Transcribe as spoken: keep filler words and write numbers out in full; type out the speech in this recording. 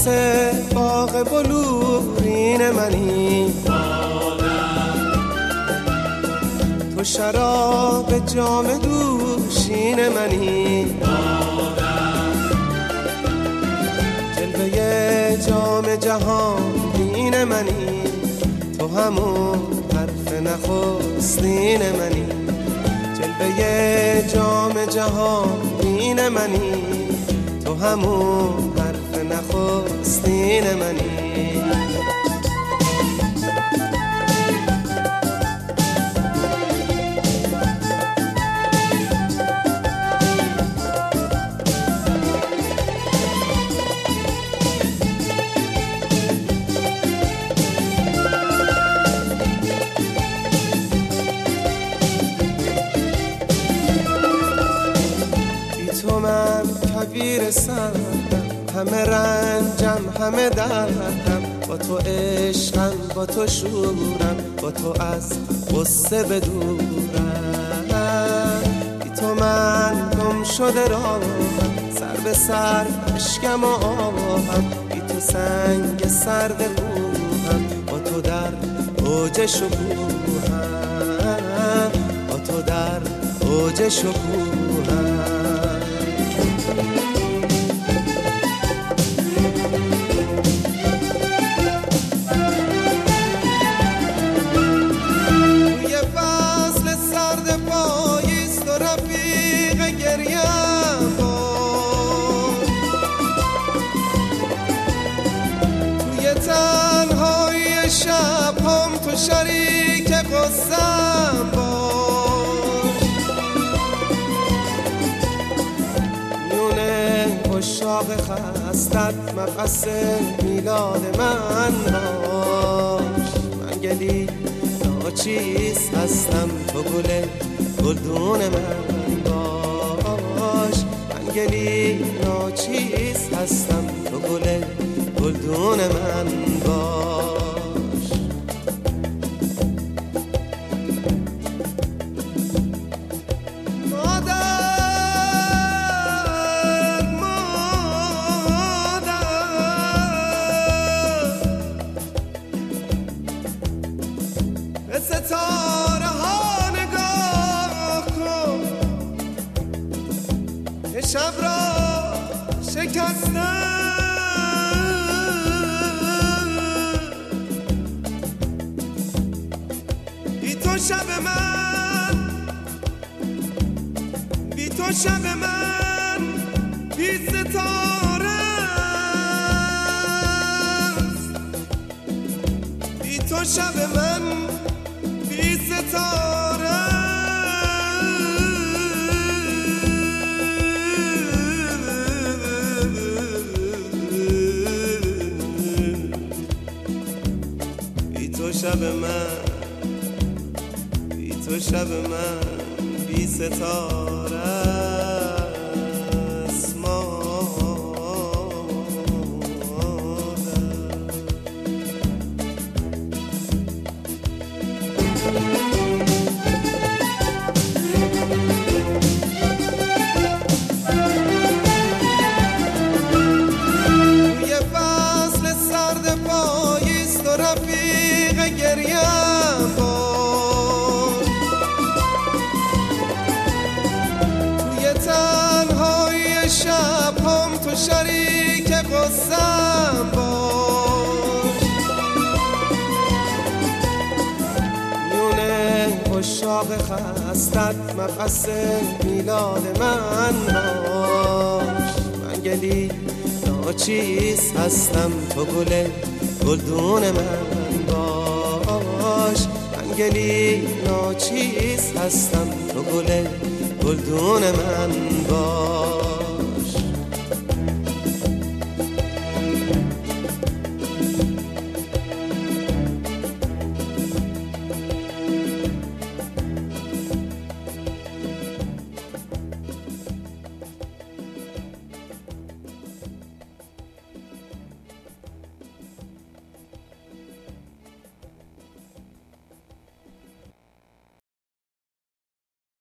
مبعث باغ بلورین منی، تو شراب جام دوشین منی، جلوه جام جهان بین منی، تو همون حرف نخستین منی، جلوه جام جهان بین منی، تو همون حرف نخستین منی. تو من کبیر سردم، همه رنجم همه دردم، با تو عشقم با تو شورم، با تو از غصه بدورم. بی تو من گم شده راهم، سر به سر اشکم و آهم، بی تو سنگ سرد روحم، با تو در اوج شکوهم، با تو در اوج شکوهم. شب هم تو شریک قصم باش، میونه عشاق خستت مبعث میلاد من باش. من گلی ناچیز هستم، تو گل گلدون من باش. من گلی ناچیز هستم، تو گل گلدون من باش. به ستاره ها نگاه کن که شب را شکستن، بی تو شب من، بی تو شب من بی ستاره است، بی تو شب من بی ستاره. بی تو شب من، بی تو شب من بی ستاره است. رفیق گریم بود توی تنهای شب هم تو شریک قصم بود. میونه عشاق خستت مبعث میلاد من باش. من گلی ناچیز هستم، تو گل گلدون من باش. من گلی ناچیز هستم، تو گل گلدون من باش.